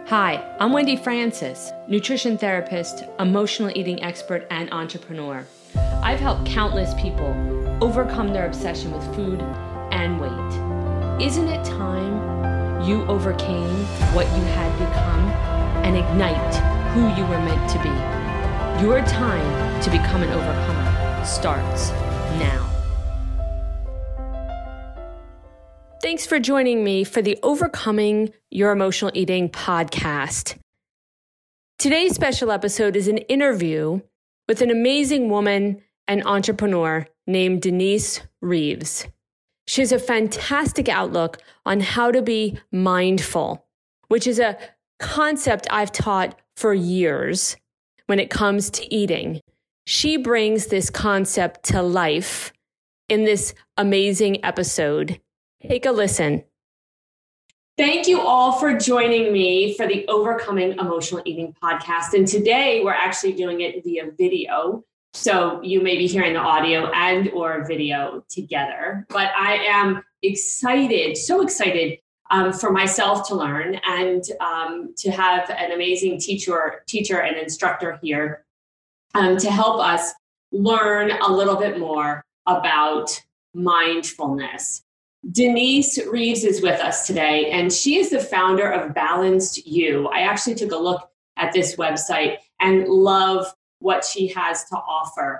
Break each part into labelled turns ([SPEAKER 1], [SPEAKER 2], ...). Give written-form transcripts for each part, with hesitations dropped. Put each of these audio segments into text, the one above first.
[SPEAKER 1] Hi, I'm Wendy Francis, nutrition therapist, emotional eating expert, and entrepreneur. I've helped countless people overcome their obsession with food and weight. Isn't it time you overcame what you had become and ignite who you were meant to be? Your time to become an overcomer starts now. Thanks for joining me for the Overcoming Your Emotional Eating podcast. Today's special episode is an interview with an amazing woman and entrepreneur named Denise Reeves. She has a fantastic outlook on how to be mindful, which is a concept I've taught for years when it comes to eating. She brings this concept to life in this amazing episode. Take a listen. Thank you all for joining me for the Overcoming Emotional Eating podcast. And today we're actually doing it via video. So you may be hearing the audio and or video together. But I am excited, so excited for myself to learn and to have an amazing teacher and instructor here to help us learn a little bit more about mindfulness. Denise Reeves is with us today, and she is the founder of Balanced You. I actually took a look at this website and love what she has to offer.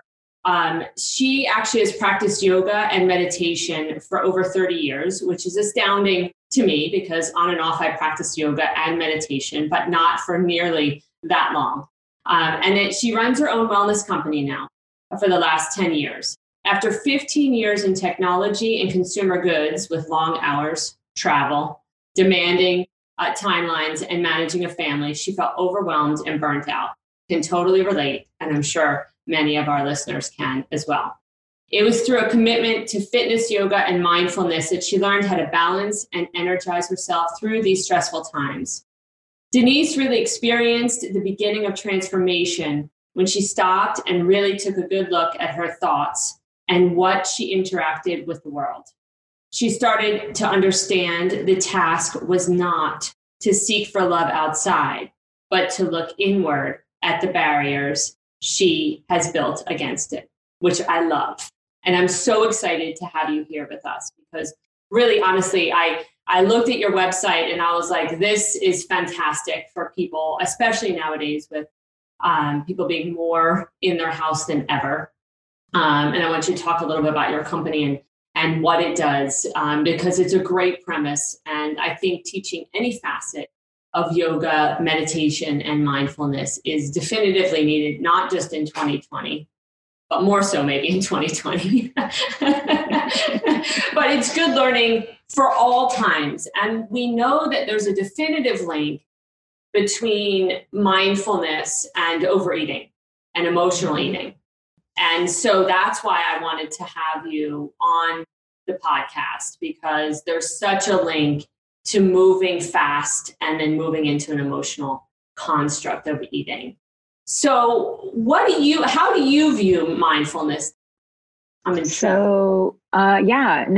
[SPEAKER 1] She actually has practiced yoga and meditation for over 30 years, which is astounding to me because on and off I practiced yoga and meditation, but not for nearly that long. She runs her own wellness company now for the last 10 years. After 15 years in technology and consumer goods with long hours, travel, demanding timelines, and managing a family, she felt overwhelmed and burnt out. Can totally relate, and I'm sure many of our listeners can as well. It was through a commitment to fitness, yoga, and mindfulness that she learned how to balance and energize herself through these stressful times. Denise really experienced the beginning of transformation when she stopped and really took a good look at her thoughts and what she interacted with the world. She started to understand the task was not to seek for love outside, but to look inward at the barriers she has built against it, which I love. And I'm so excited to have you here with us because really, honestly, I looked at your website and I was like, this is fantastic for people, especially nowadays with people being more in their house than ever. And I want you to talk a little bit about your company and what it does, because it's a great premise. And I think teaching any facet of yoga, meditation, and mindfulness is definitively needed, not just in 2020, but more so maybe in 2020. But it's good learning for all times. And we know that there's a definitive link between mindfulness and overeating and emotional eating. And so that's why I wanted to have you on the podcast, because there's such a link to moving fast and then moving into an emotional construct of eating. So how do you view mindfulness? I kind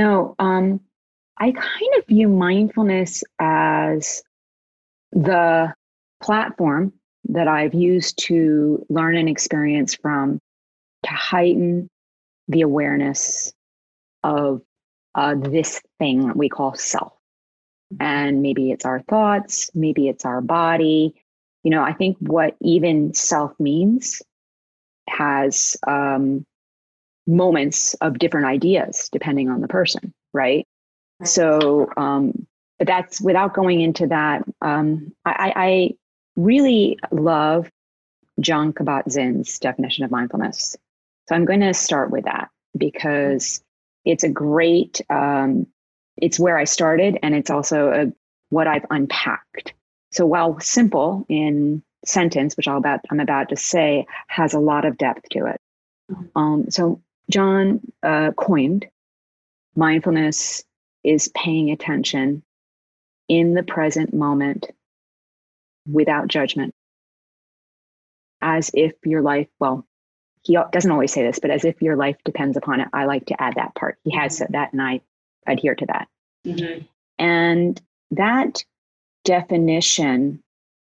[SPEAKER 2] of view mindfulness as the platform that I've used to learn and experience from to heighten the awareness of this thing we call self. And maybe it's our thoughts, maybe it's our body. You know, I think what even self means has moments of different ideas depending on the person, right? So, but that's without going into that. I really love Jon Kabat-Zinn's definition of mindfulness. So I'm going to start with that because it's a great, it's where I started and it's also what I've unpacked. So while simple in sentence, which I'm about to say, has a lot of depth to it. So Jon coined mindfulness is paying attention in the present moment without judgment, as if your life, well, he doesn't always say this, but as if your life depends upon it. I like to add that part. He has said that and I adhere to that. Mm-hmm. And that definition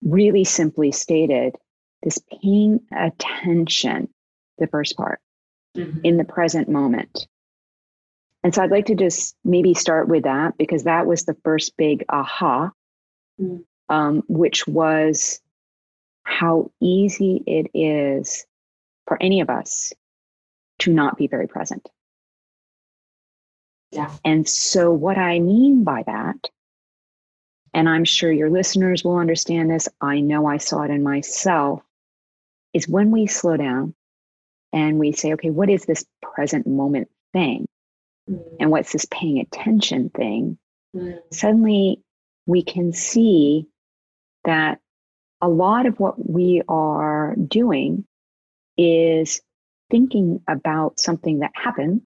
[SPEAKER 2] really simply stated, this paying attention, the first part, in the present moment. And so I'd like to just maybe start with that, because that was the first big aha, which was how easy it is for any of us to not be very present.
[SPEAKER 1] Yeah.
[SPEAKER 2] And so what I mean by that, and I'm sure your listeners will understand this, I know I saw it in myself, is when we slow down and we say, okay, what is this present moment thing? And what's this paying attention thing? Suddenly we can see that a lot of what we are doing is thinking about something that happened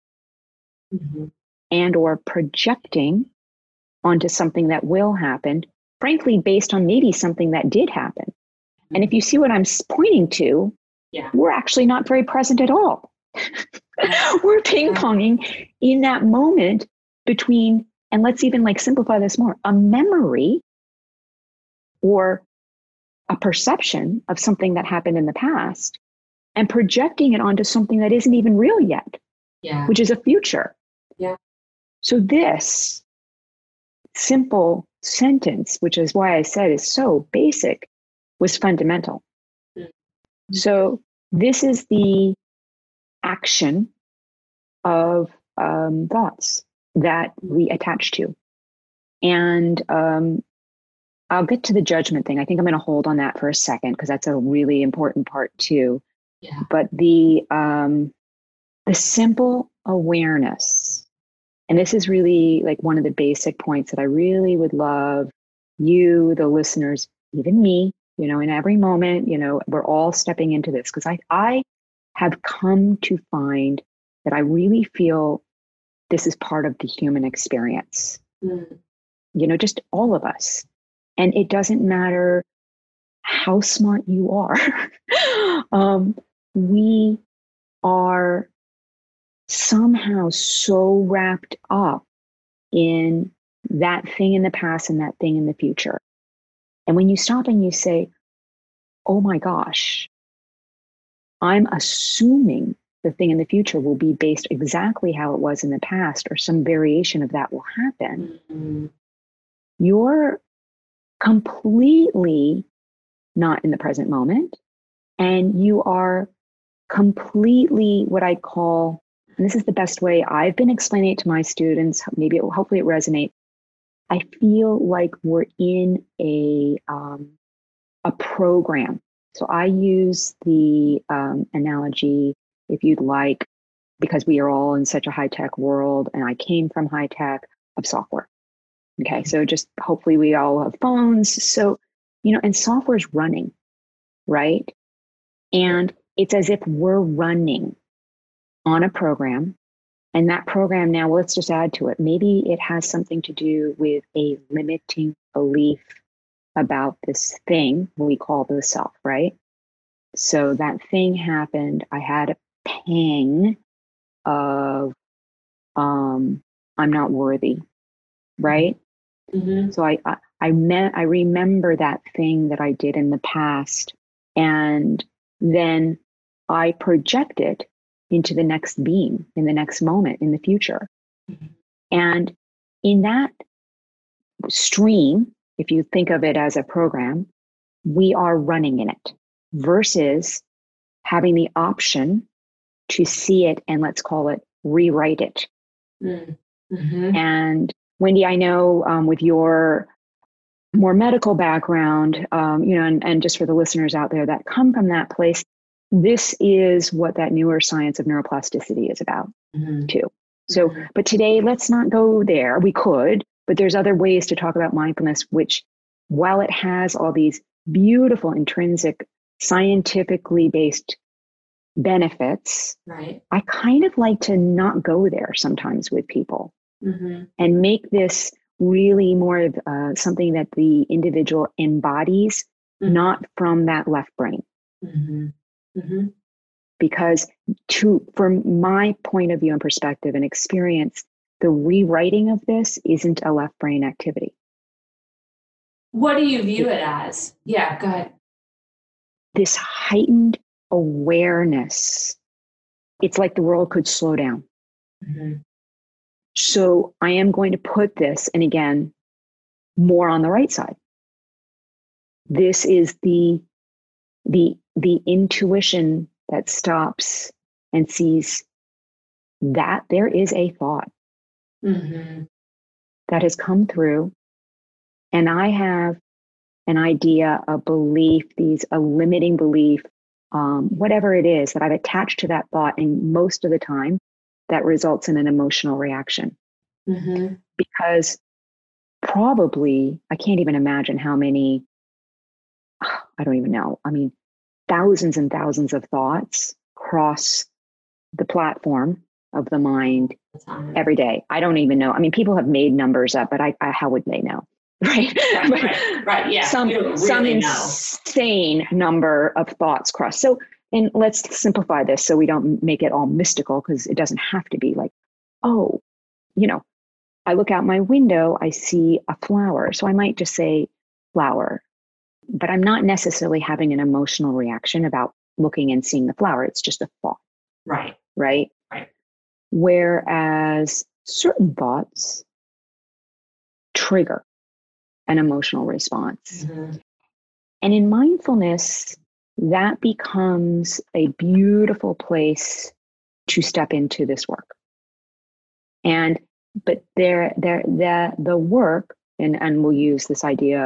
[SPEAKER 2] and or projecting onto something that will happen, frankly, based on maybe something that did happen. And if you see what I'm pointing to, we're actually not very present at all. We're ping-ponging in that moment between, and let's even like simplify this more, a memory or a perception of something that happened in the past and projecting it onto something that isn't even real yet, which is a future. So this simple sentence, which is why I said is so basic, was fundamental. So this is the action of thoughts that we attach to. And I'll get to the judgment thing. I think I'm going to hold on that for a second, because that's a really important part too. But the simple awareness, and this is really like one of the basic points that I really would love you, the listeners, even me, in every moment, we're all stepping into this, because I have come to find that I really feel this is part of the human experience, just all of us. And it doesn't matter how smart you are. We are somehow so wrapped up in that thing in the past and that thing in the future. And when you stop and you say, oh my gosh, I'm assuming the thing in the future will be based exactly how it was in the past, or some variation of that will happen, you're completely not in the present moment. And you are completely what I call, and this is the best way I've been explaining it to my students, hopefully it resonates. I feel like we're in a program. So I use the analogy, if you'd like, because we are all in such a high-tech world, and I came from high-tech, of software. Okay, so just hopefully we all have phones. So, and software is running, right? And it's as if we're running on a program, and that program now, let's just add to it. Maybe it has something to do with a limiting belief about this thing we call the self, right? So that thing happened. I had a pang of, I'm not worthy, right? So I remember that thing that I did in the past, and then I project it into the next being, in the next moment, in the future. And in that stream, if you think of it as a program, we are running in it, versus having the option to see it and, let's call it, rewrite it. And Wendy, I know with your more medical background, and just for the listeners out there that come from that place, this is what that newer science of neuroplasticity is about too. So, but today, let's not go there. We could, but there's other ways to talk about mindfulness, which, while it has all these beautiful intrinsic, scientifically based benefits,
[SPEAKER 1] Right.
[SPEAKER 2] I kind of like to not go there sometimes with people, and make this really more of something that the individual embodies, not from that left brain. Because from my point of view and perspective and experience, the rewriting of this isn't a left brain activity.
[SPEAKER 1] What do you view it as? Yeah, go ahead.
[SPEAKER 2] This heightened awareness. It's like the world could slow down.
[SPEAKER 1] Mm-hmm.
[SPEAKER 2] So I am going to put this, and again, more on the right side. This is the intuition that stops and sees that there is a thought
[SPEAKER 1] Mm-hmm.
[SPEAKER 2] that has come through, and I have an idea, a belief, a limiting belief, whatever it is that I've attached to that thought, and most of the time that results in an emotional reaction.
[SPEAKER 1] Mm-hmm.
[SPEAKER 2] Because probably, I can't even imagine how many, I don't even know. I mean, thousands and thousands of thoughts cross the platform of the mind every day. I don't even know. I mean, people have made numbers up, but I how would they know? Right.
[SPEAKER 1] Right. Yeah.
[SPEAKER 2] Some insane number of thoughts cross. So, and let's simplify this so we don't make it all mystical, because it doesn't have to be like, oh, I look out my window, I see a flower. So I might just say flower, but I'm not necessarily having an emotional reaction about looking and seeing the flower. It's just a thought.
[SPEAKER 1] Right.
[SPEAKER 2] Right. Whereas certain thoughts trigger an emotional response.
[SPEAKER 1] Mm-hmm.
[SPEAKER 2] And in mindfulness, that becomes a beautiful place to step into this work. But the work, and we'll use this idea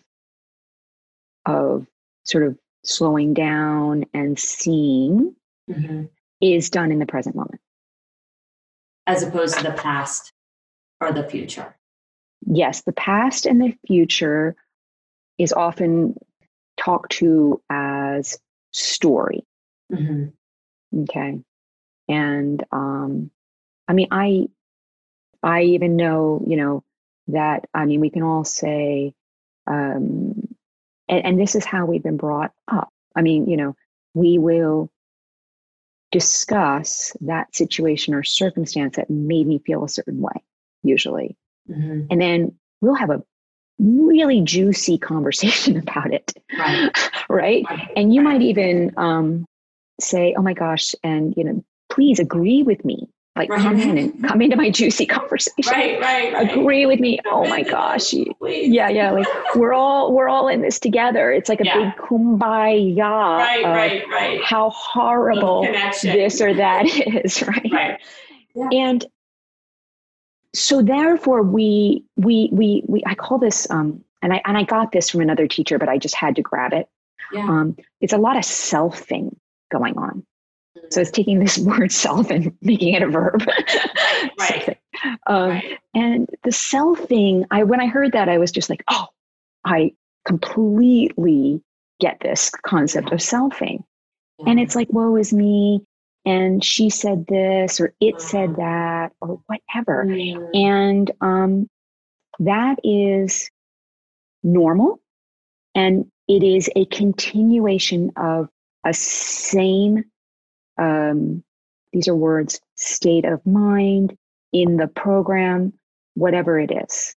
[SPEAKER 2] of sort of slowing down and seeing,
[SPEAKER 1] mm-hmm.
[SPEAKER 2] is done in the present moment.
[SPEAKER 1] As opposed to the past or the future.
[SPEAKER 2] Yes, the past and the future is often talked to as story.
[SPEAKER 1] Mm-hmm.
[SPEAKER 2] Okay. And I mean, I even know, that, I mean, we can all say, and this is how we've been brought up. I mean, we will discuss that situation or circumstance that made me feel a certain way, usually.
[SPEAKER 1] Mm-hmm.
[SPEAKER 2] And then we'll have a really juicy conversation about it. Right. And you might even say, oh my gosh, and please agree with me. Like, come into my juicy conversation.
[SPEAKER 1] Right.
[SPEAKER 2] Agree with me. Oh my gosh. Yeah. Like we're all in this together. It's like a big kumbaya.
[SPEAKER 1] Right.
[SPEAKER 2] How horrible this or that is. Right.
[SPEAKER 1] Yeah.
[SPEAKER 2] And so therefore I call this, and I got this from another teacher, but I just had to grab it.
[SPEAKER 1] Yeah.
[SPEAKER 2] It's a lot of selfing going on. So it's taking this word self and making it a verb.
[SPEAKER 1] Right.
[SPEAKER 2] And the selfing, when I heard that, I was just like, oh, I completely get this concept of selfing. Yeah. And it's like, woe is me. And she said this, or it said that, or whatever. And that is normal. And it is a continuation of a same, these are words, state of mind in the program, whatever it is.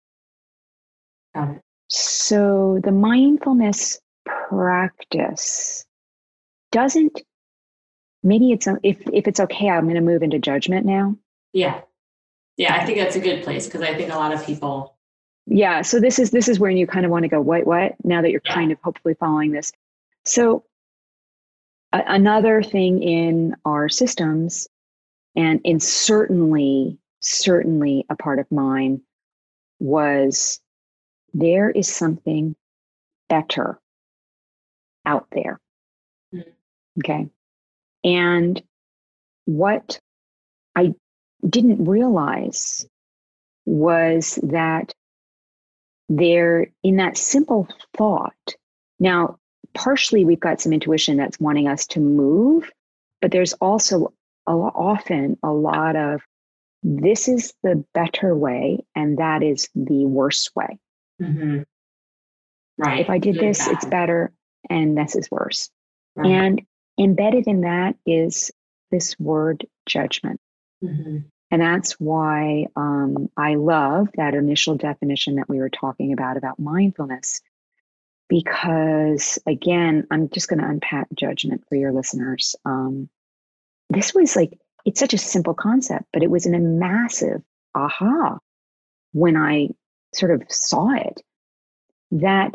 [SPEAKER 2] So the mindfulness practice doesn't, maybe it's, if it's okay, I'm going to move into judgment now.
[SPEAKER 1] Yeah, I think that's a good place, because I think a lot of people.
[SPEAKER 2] Yeah, so this is where you kind of want to go, what? Now that you're kind of hopefully following this. So another thing in our systems, and certainly a part of mine, was there is something better out there. Mm-hmm. Okay. And what I didn't realize was that there, in that simple thought, now, partially we've got some intuition that's wanting us to move, but there's also often a lot of, this is the better way, and that is the worst way.
[SPEAKER 1] Mm-hmm. Right.
[SPEAKER 2] If I did this, it's better, and this is worse. Right. And embedded in that is this word judgment. Mm-hmm. And that's why I love that initial definition that we were talking about mindfulness, because again, I'm just going to unpack judgment for your listeners. This was like, it's such a simple concept, but it was a massive aha when I sort of saw it, that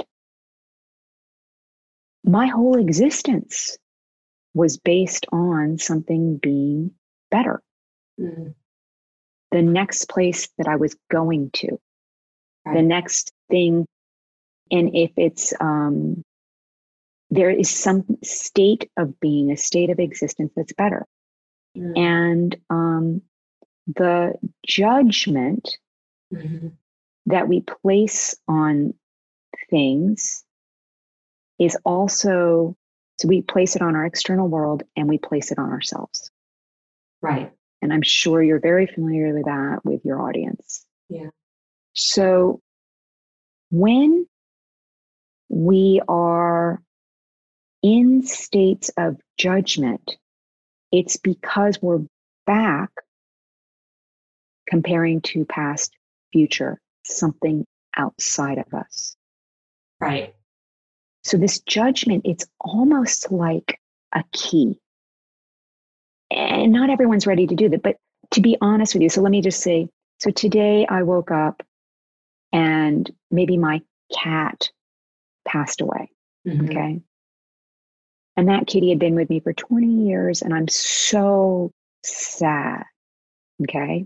[SPEAKER 2] my whole existence was based on something being better.
[SPEAKER 1] Mm.
[SPEAKER 2] The next place that I was going to,
[SPEAKER 1] Right.
[SPEAKER 2] the next thing. And if it's, there is some state of being, a state of existence that's better.
[SPEAKER 1] Mm.
[SPEAKER 2] And the judgment
[SPEAKER 1] Mm-hmm.
[SPEAKER 2] that we place on things is also, so we place it on our external world and we place it on ourselves.
[SPEAKER 1] Right.
[SPEAKER 2] And I'm sure you're very familiar with that with your audience.
[SPEAKER 1] Yeah.
[SPEAKER 2] So when we are in states of judgment, it's because we're back comparing to past, future, something outside of us.
[SPEAKER 1] Right.
[SPEAKER 2] So this judgment, it's almost like a key. And not everyone's ready to do that, but to be honest with you, so let me just say, so today I woke up and maybe my cat passed away.
[SPEAKER 1] Mm-hmm.
[SPEAKER 2] Okay. And that kitty had been with me for 20 years and I'm so sad. Okay.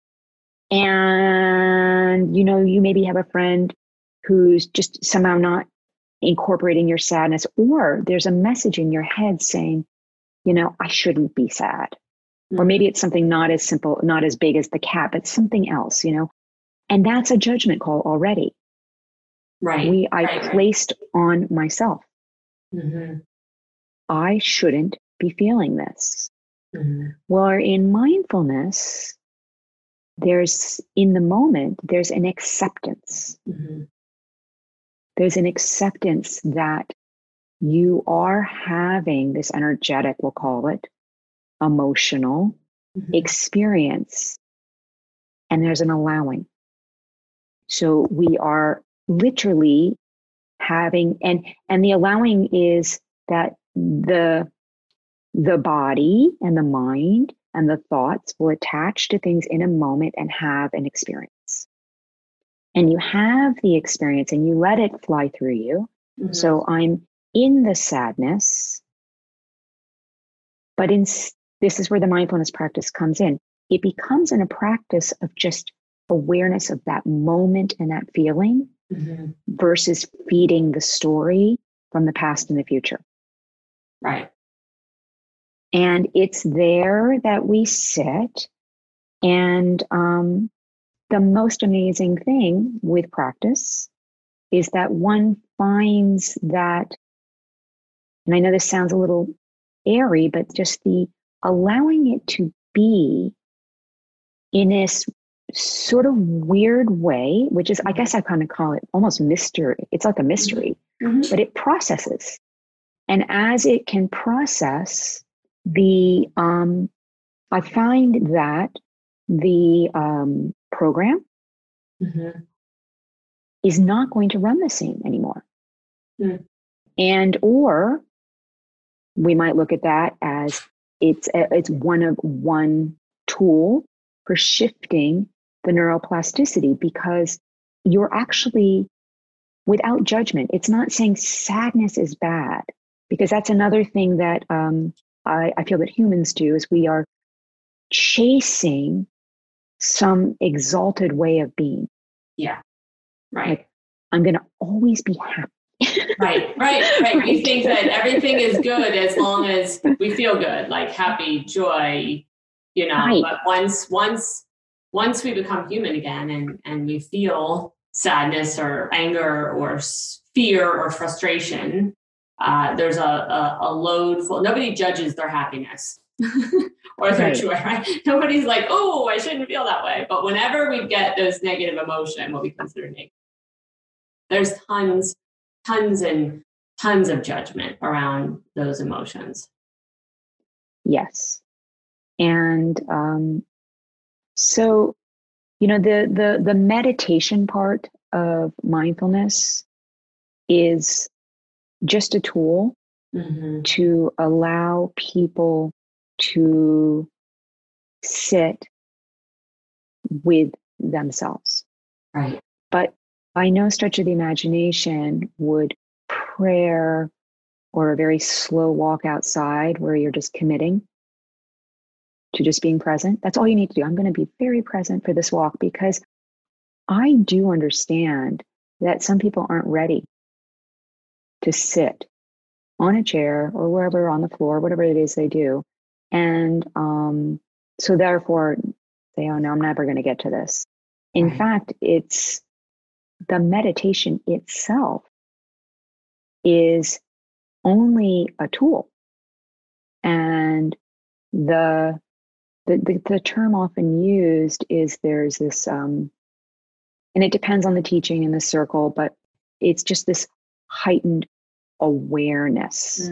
[SPEAKER 2] And, you know, you maybe have a friend who's just somehow not incorporating your sadness, or there's a message in your head saying, you know, I shouldn't be sad.
[SPEAKER 1] Mm-hmm.
[SPEAKER 2] Or maybe it's something not as simple, not as big as the cat, but something else, you know, and that's a judgment call already.
[SPEAKER 1] Right.
[SPEAKER 2] I placed on myself.
[SPEAKER 1] Mm-hmm.
[SPEAKER 2] I shouldn't be feeling this.
[SPEAKER 1] Mm-hmm.
[SPEAKER 2] Well, in mindfulness, there's in the moment, there's an acceptance.
[SPEAKER 1] Mm-hmm.
[SPEAKER 2] There's an acceptance that you are having this energetic, we'll call it, emotional
[SPEAKER 1] Mm-hmm.
[SPEAKER 2] experience. And there's an allowing. So we are literally having, and the allowing is that the body and the mind and the thoughts will attach to things in a moment and have an experience. And you have the experience and you let it fly through you.
[SPEAKER 1] Mm-hmm.
[SPEAKER 2] So I'm in the sadness, but this is where the mindfulness practice comes in. It becomes in a practice of just awareness of that moment and that feeling
[SPEAKER 1] Mm-hmm.
[SPEAKER 2] versus feeding the story from the past and the future.
[SPEAKER 1] Right.
[SPEAKER 2] And it's there that we sit. And the most amazing thing with practice is that one finds that, and I know this sounds a little airy, but just the allowing it to be in this sort of weird way, which is, I guess I kind of call it almost mystery. It's like a mystery,
[SPEAKER 1] Mm-hmm.
[SPEAKER 2] but it processes. And as it can process, I find that the program
[SPEAKER 1] Mm-hmm.
[SPEAKER 2] is not going to run the same anymore.
[SPEAKER 1] Mm.
[SPEAKER 2] And, or we might look at that as it's one tool for shifting the neuroplasticity, because you're actually, without judgment, it's not saying sadness is bad, because that's another thing that I feel that humans do, is we are chasing some exalted way of being.
[SPEAKER 1] Yeah. Right.
[SPEAKER 2] Like, I'm going to always be happy.
[SPEAKER 1] Right. We think that everything is good as long as we feel good, like happy, joy, you know,
[SPEAKER 2] Right.
[SPEAKER 1] But once we become human again and we feel sadness or anger or fear or frustration, there's a load full. Nobody judges their happiness or their joy, right? Nobody's like, oh, I shouldn't feel that way. But whenever we get those negative emotion, what we consider negative, there's tons and tons of judgment around those emotions.
[SPEAKER 2] Yes. And so, you know, the meditation part of mindfulness is just a tool to allow people to sit with themselves.
[SPEAKER 1] Right.
[SPEAKER 2] But by no stretch of the imagination would prayer or a very slow walk outside where you're just committing to just being present. That's all you need to do. I'm going to be very present for this walk, because I do understand that some people aren't ready to sit on a chair or wherever, on the floor, whatever it is they do. And so therefore say, oh no, I'm never going to get to this. In fact, it's the meditation itself is only a tool. And the term often used is there's this, and it depends on the teaching in the circle, but it's just this heightened awareness.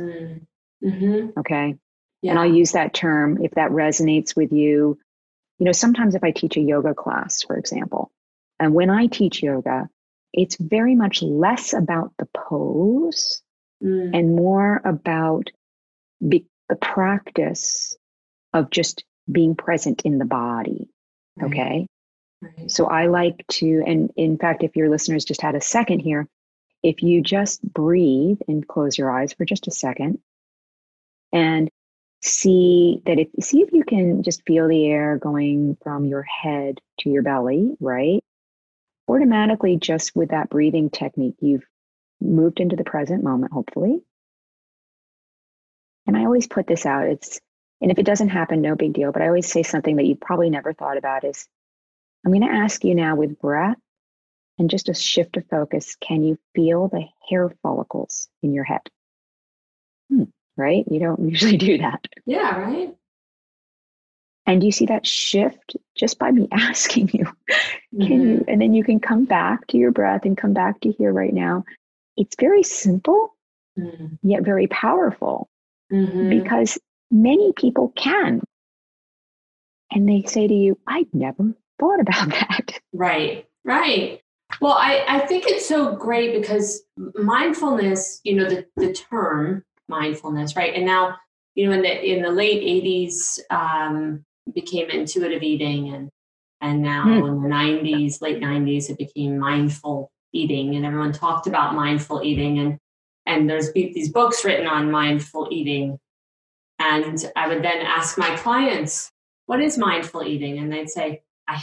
[SPEAKER 2] Okay. Yeah. And I'll use that term if that resonates with you. You know, sometimes if I teach a yoga class, for example, and when I teach yoga, it's very much less about the pose and more about the practice of just being present in the body. Okay. Right. So I like to, and in fact, if your listeners just had a second here, if you just breathe and close your eyes for just a second and see if you can just feel the air going from your head to your belly, right? Automatically, just with that breathing technique, you've moved into the present moment, hopefully. And I always put this out. And if it doesn't happen, no big deal. But I always say something that you probably never thought about is, I'm going to ask you now with breath and just a shift of focus. Can you feel the hair follicles in your head? Right? You don't usually do that.
[SPEAKER 1] Yeah, right.
[SPEAKER 2] And you see that shift just by me asking you, can you, and then you can come back to your breath and come back to here right now. It's very simple, yet very powerful, because many people can. And they say to you, I never thought about that.
[SPEAKER 1] Right, right. Well, I think it's so great because mindfulness, you know, the term mindfulness, right? And now, you know, in the late 80s, became intuitive eating, and now in the 90s, late 90s, it became mindful eating, and everyone talked about mindful eating, and there's these books written on mindful eating. And I would then ask my clients, what is mindful eating? And they'd say,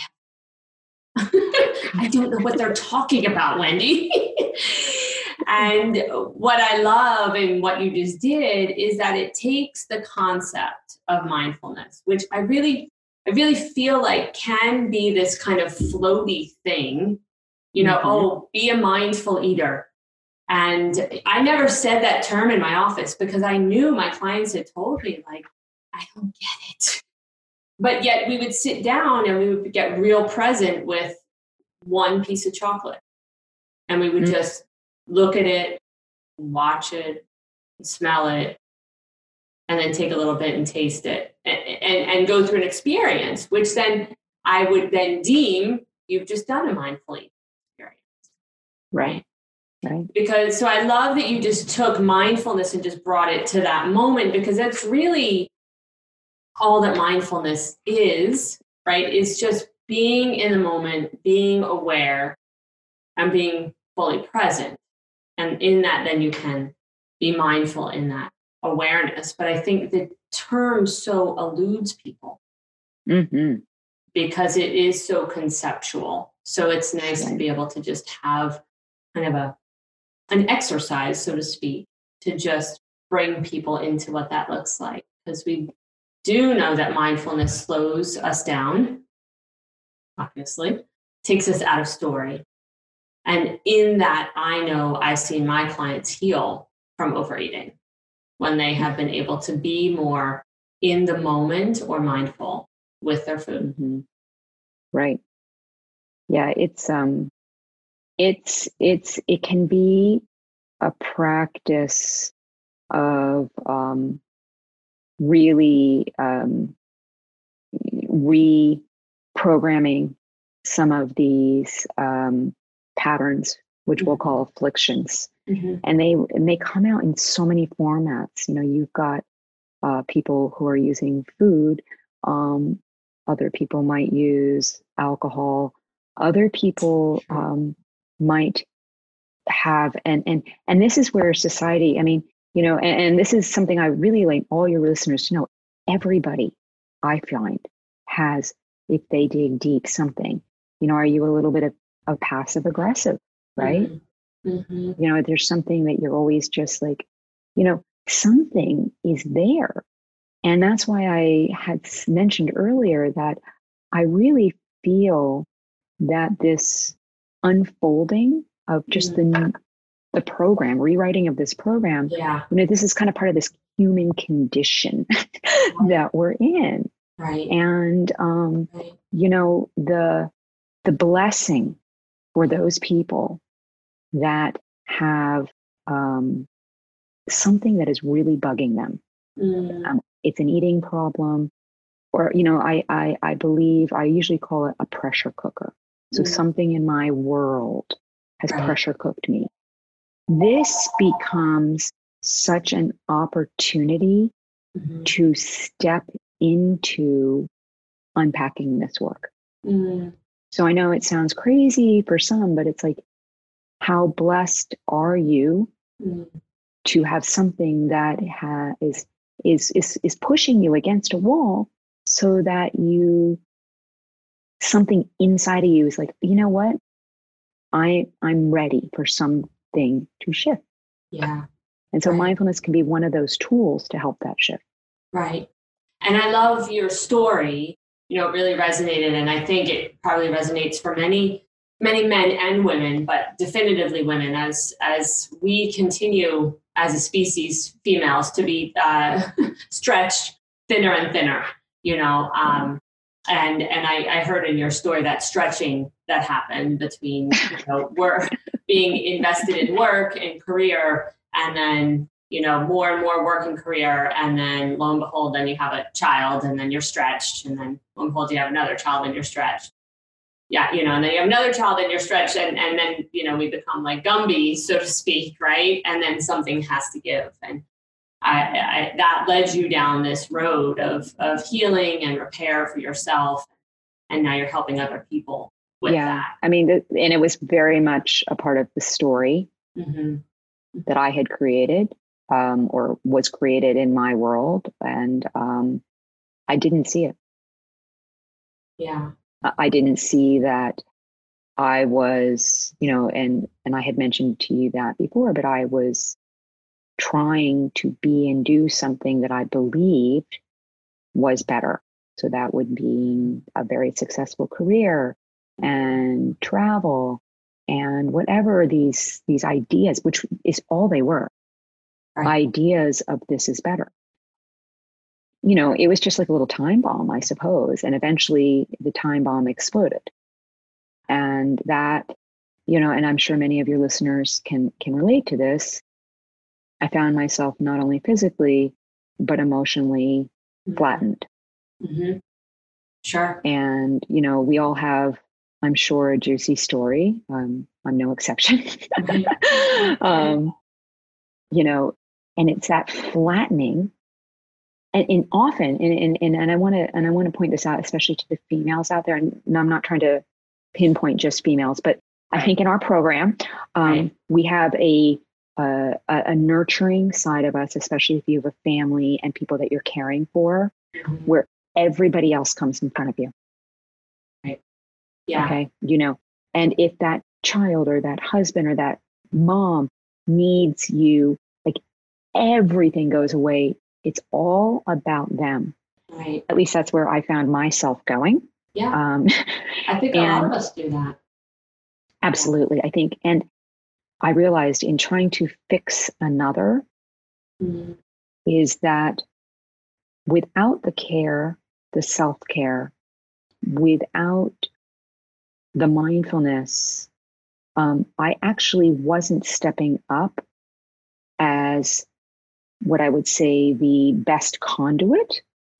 [SPEAKER 1] I don't know what they're talking about, Wendy. And what I love and what you just did is that it takes the concept of mindfulness, which I really feel like can be this kind of floaty thing, you know, oh, be a mindful eater. And I never said that term in my office because I knew my clients had told me, like, I don't get it. But yet we would sit down and we would get real present with one piece of chocolate. And we would just look at it, watch it, smell it, and then take a little bit and taste it and go through an experience, which then I would then deem you've just done a mindful eating experience.
[SPEAKER 2] Right.
[SPEAKER 1] Because so I love that you just took mindfulness and just brought it to that moment, because that's really all that mindfulness is, right? It's just being in the moment, being aware, and being fully present. And in that, then you can be mindful in that awareness. But I think the term so eludes people because it is so conceptual. So it's nice to be able to just have kind of an exercise, so to speak, to just bring people into what that looks like. Because we do know that mindfulness slows us down, obviously, takes us out of story. And in that, I know I've seen my clients heal from overeating when they have been able to be more in the moment or mindful with their food.
[SPEAKER 2] Right. Yeah, it can be a practice of really reprogramming some of these patterns, which we'll call afflictions, And they come out in so many formats. You've got people who are using food. Other people might use alcohol. Other people might have, and this is where society, and this is something I really like all your listeners to know. Everybody, I find, has, if they dig deep, something. Are you a little bit of passive aggressive, right? There's something that you're always just like, something is there. And that's why I had mentioned earlier that I really feel that this unfolding of just the program, rewriting of this program, this is kind of part of this human condition that we're in.
[SPEAKER 1] Right.
[SPEAKER 2] And, the blessing for those people that have something that is really bugging them. It's an eating problem, or, I believe I usually call it a pressure cooker. So something in my world has pressure cooked me. This becomes such an opportunity to step into unpacking this work. So I know it sounds crazy for some, but it's like, how blessed are you to have something that is pushing you against a wall, so that something inside of you is like, you know what? I'm ready for something to shift.
[SPEAKER 1] Yeah.
[SPEAKER 2] And so mindfulness can be one of those tools to help that shift.
[SPEAKER 1] Right. And I love your story. It really resonated. And I think it probably resonates for many, many men and women, but definitively women, as we continue as a species, females, to be stretched thinner and thinner, and I heard in your story that stretching that happened between, work, being invested in work and career, and then, more and more work and career. And then lo and behold, then you have a child, and then you're stretched. And then lo and behold, you have another child and you're stretched. Yeah. And then you have another child and you're stretched. And then, we become like Gumby, so to speak. Right. And then something has to give. And I that led you down this road of healing and repair for yourself. And now you're helping other people with that.
[SPEAKER 2] And it was very much a part of the story that I had created, or was created in my world. And I didn't see it.
[SPEAKER 1] Yeah.
[SPEAKER 2] I didn't see that I was, and I had mentioned to you that before, but I was trying to be and do something that I believed was better. So that would be a very successful career and travel and whatever these ideas, which is all they were, ideas of this is better. It was just like a little time bomb, I suppose. And eventually the time bomb exploded. And that, and I'm sure many of your listeners can relate to this. I found myself not only physically, but emotionally flattened.
[SPEAKER 1] Sure.
[SPEAKER 2] And, we all have, I'm sure, a juicy story. I'm no exception. And it's that flattening. And often, and I want to point this out, especially to the females out there. And I'm not trying to pinpoint just females, but I think in our program, we have a nurturing side of us, especially if you have a family and people that you're caring for, where everybody else comes in front of you.
[SPEAKER 1] Right. Yeah.
[SPEAKER 2] Okay. And if that child or that husband or that mom needs you, like, everything goes away. It's all about them.
[SPEAKER 1] Right.
[SPEAKER 2] At least that's where I found myself going.
[SPEAKER 1] Yeah. I think a lot of us do that.
[SPEAKER 2] Absolutely. I think, and I realized in trying to fix another is that without the care, the self-care, without the mindfulness, I actually wasn't stepping up as what I would say the best conduit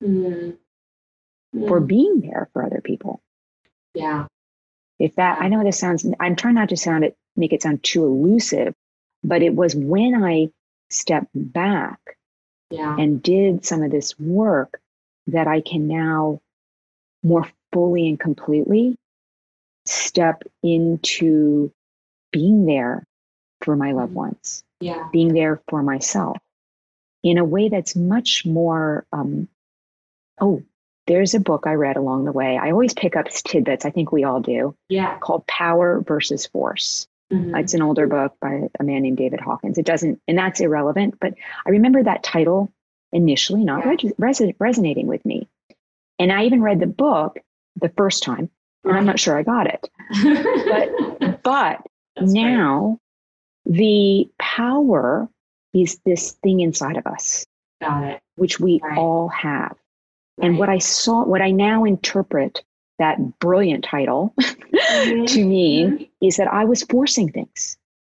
[SPEAKER 2] for being there for other people.
[SPEAKER 1] Yeah.
[SPEAKER 2] If that, I know this sounds, I'm trying not to make it sound too elusive, But it was when I stepped back and did some of this work that I can now more fully and completely step into being there for my loved ones, being there for myself in a way that's much more, there's a book I read along the way. I always pick up tidbits, I think we all do, called Power versus Force. It's an older book by a man named David Hawkins. It doesn't, and that's irrelevant, but I remember that title initially not resonating with me. And I even read the book the first time, and I'm not sure I got it. But now the power is this thing inside of us, which we all have. And what I now interpret that brilliant title to mean is that I was forcing things.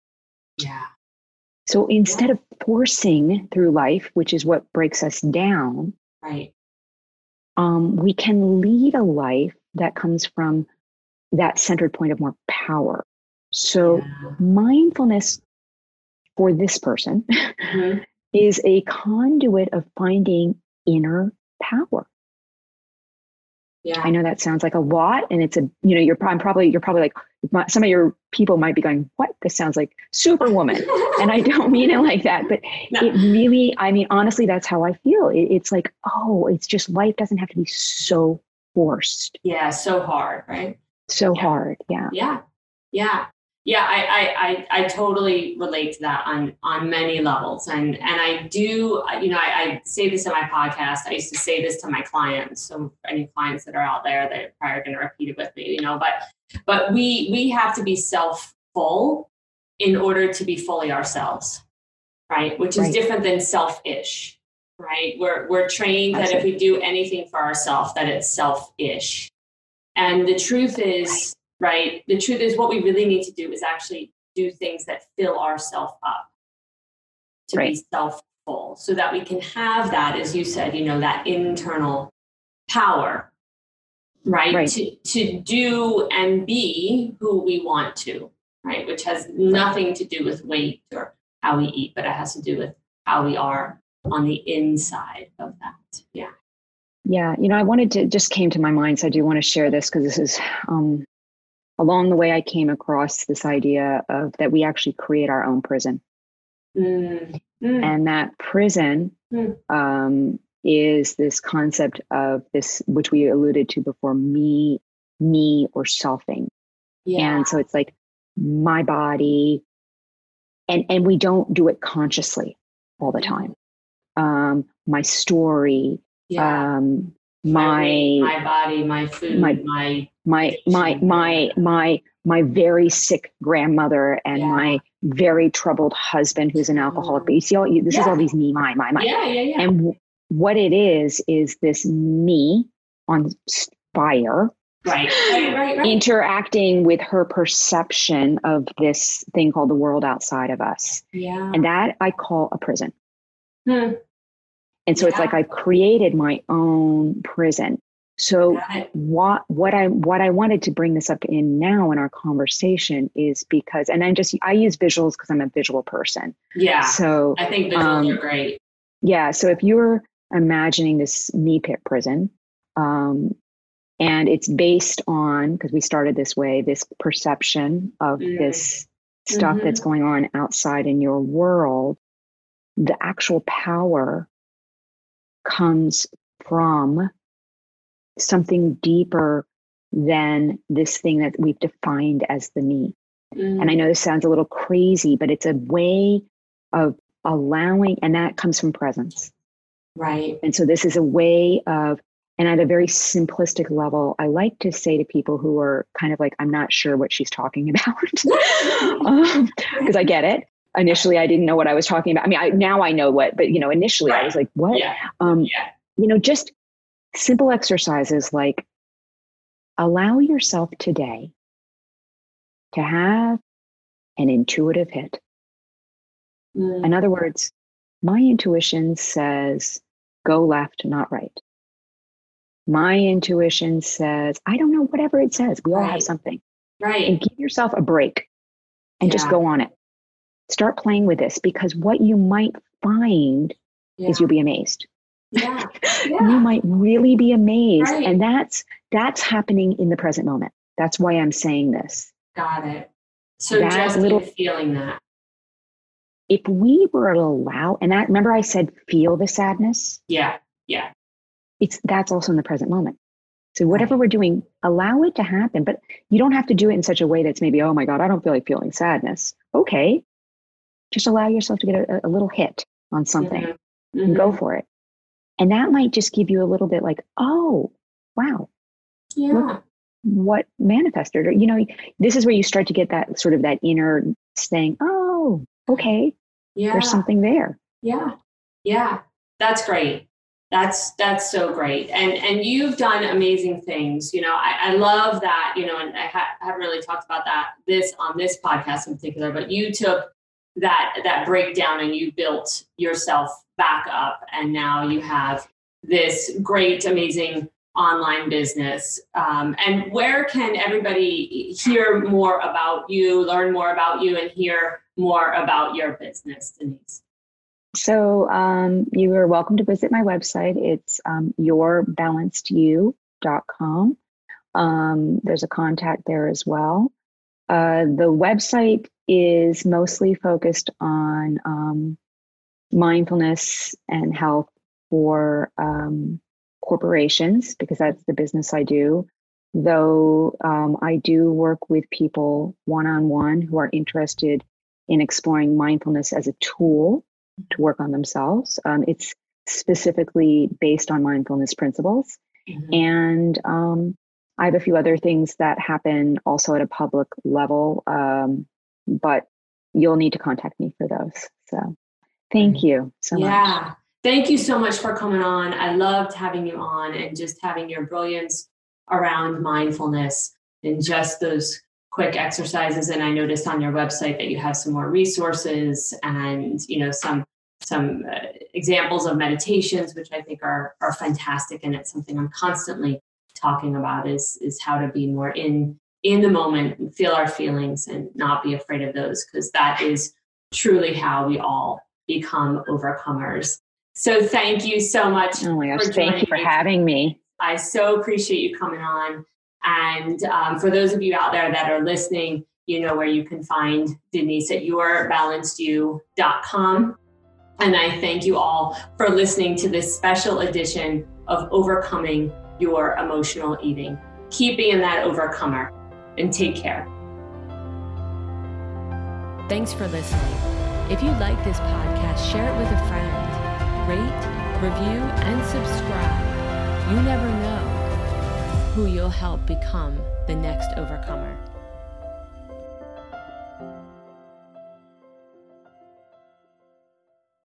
[SPEAKER 2] So instead of forcing through life, which is what breaks us down, we can lead a life that comes from that centered point of more power. So mindfulness for this person is a conduit of finding inner power. I know that sounds like a lot, and it's you're probably like, some of your people might be going, what? This sounds like Superwoman. And I don't mean it like that, but it really, honestly, that's how I feel. It's like, it's just, life doesn't have to be so forced.
[SPEAKER 3] So hard, right?
[SPEAKER 2] So hard.
[SPEAKER 3] I totally relate to that on many levels. And I do, I say this in my podcast. I used to say this to my clients. So any clients that are out there that are probably going to repeat it with me, but we have to be self-full in order to be fully ourselves, right? Which is different than selfish, right? We're trained that if we do anything for ourselves, that it's selfish. And the truth is, what we really need to do is actually do things that fill ourselves up to be self-full, so that we can have that, as you said, that internal power, to do and be who we want to, right? Which has nothing to do with weight or how we eat, but it has to do with how we are on the inside of that.
[SPEAKER 2] I wanted to, just came to my mind, so I do want to share this, because this is along the way I came across this idea of that we actually create our own prison. And that prison is this concept of this, which we alluded to before, me or selfing. And so it's like my body, and we don't do it consciously all the time. My story, my
[SPEAKER 3] body, my food,
[SPEAKER 2] my very sick grandmother, and my very troubled husband who's an alcoholic. But you see, this is all these me, my. And what it is this me on fire, interacting with her perception of this thing called the world outside of us. And that I call a prison. And so it's like I've created my own prison. So what I wanted to bring this up in now in our conversation is because, and I use visuals because I'm a visual person. So
[SPEAKER 3] I think visuals are great.
[SPEAKER 2] So if you're imagining this me pit prison, and it's based on, because we started this way, this perception of this stuff that's going on outside in your world, the actual power comes from something deeper than this thing that we've defined as the me. And I know this sounds a little crazy, but it's a way of allowing, and that comes from presence. And so this is a way of, and at a very simplistic level, I like to say to people who are kind of like, I'm not sure what she's talking about, because I get it. Initially, I didn't know what I was talking about. Now I know what, but initially I was like, what? Just simple exercises like allow yourself today to have an intuitive hit. In other words, my intuition says, go left, not right. My intuition says, I don't know, whatever it says. We all have something. And give yourself a break and just go on it. Start playing with this, because what you might find is you'll be amazed.
[SPEAKER 3] Yeah.
[SPEAKER 2] You might really be amazed.
[SPEAKER 3] Right.
[SPEAKER 2] And that's happening in the present moment. That's why I'm saying this.
[SPEAKER 3] Got it. So just feeling that.
[SPEAKER 2] If we were to allow, and that, remember I said, feel the sadness?
[SPEAKER 3] Yeah.
[SPEAKER 2] That's also in the present moment. So whatever we're doing, allow it to happen, but you don't have to do it in such a way that's maybe, oh my God, I don't feel like feeling sadness. Okay. Just allow yourself to get a little hit on something and go for it. And that might just give you a little bit like, oh, wow.
[SPEAKER 3] Yeah.
[SPEAKER 2] Look what manifested. Or, this is where you start to get that sort of that inner saying, oh, okay. Yeah. There's something there.
[SPEAKER 3] Yeah. Yeah. That's great. That's so great. And you've done amazing things. I love that, and I haven't really talked about that on this podcast in particular, but you took that breakdown and you built yourself back up. And now you have this great, amazing online business. And where can everybody hear more about you, learn more about you, and hear more about your business, Denise?
[SPEAKER 2] So you are welcome to visit my website. It's yourbalancedYou.com. There's a contact there as well. The website is mostly focused on mindfulness and health for corporations, because that's the business I do. Though I do work with people one-on-one who are interested in exploring mindfulness as a tool to work on themselves. It's specifically based on mindfulness principles. And I have a few other things that happen also at a public level, but you'll need to contact me for those. So thank you so much.
[SPEAKER 3] Yeah. Thank you so much for coming on. I loved having you on and just having your brilliance around mindfulness and just those quick exercises. And I noticed on your website that you have some more resources and, some examples of meditations, which I think are fantastic. And it's something I'm constantly talking about is how to be more in the moment and feel our feelings and not be afraid of those, because that is truly how we all become overcomers. So thank you so much.
[SPEAKER 2] Oh my gosh, thank you for having me.
[SPEAKER 3] I so appreciate you coming on. And for those of you out there that are listening, you know where you can find Denise at yourbalancedYou.com. And I thank you all for listening to this special edition of Overcoming Your Emotional Eating. Keep being that overcomer and take care.
[SPEAKER 1] Thanks for listening. If you like this podcast, share it with a friend. Rate, review, and subscribe. You never know who you'll help become the next overcomer.